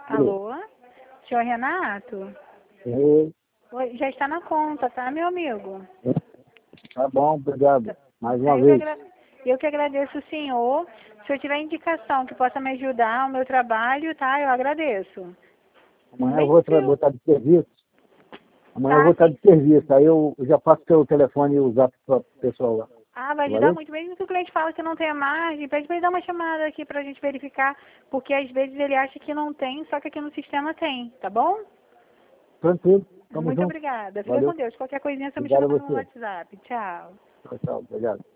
Alô? Senhor Renato? Oi. Oi, já está na conta, tá, meu amigo? Tá bom, obrigado. Mais uma Eu vez. eu que agradeço o senhor. Se eu tiver indicação que possa me ajudar no meu trabalho, tá? Eu agradeço. Amanhã eu Bem vou que eu... estar de serviço. Amanhã eu Tá, vou estar sim. de serviço. Aí eu já passo pelo telefone e o zap para o pessoal lá. Ah, vai ajudar Valeu? muito. Mesmo que o cliente fala que não tem a margem, pede para ele dar uma chamada aqui pra gente verificar, porque às vezes ele acha que não tem, só que aqui no sistema tem, tá bom? Tranquilo. Tamo Muito junto. obrigada. Fica com Valeu. Deus. Qualquer coisinha você me Obrigado chama a no você. WhatsApp. Tchau. Tchau, tchau. Obrigado.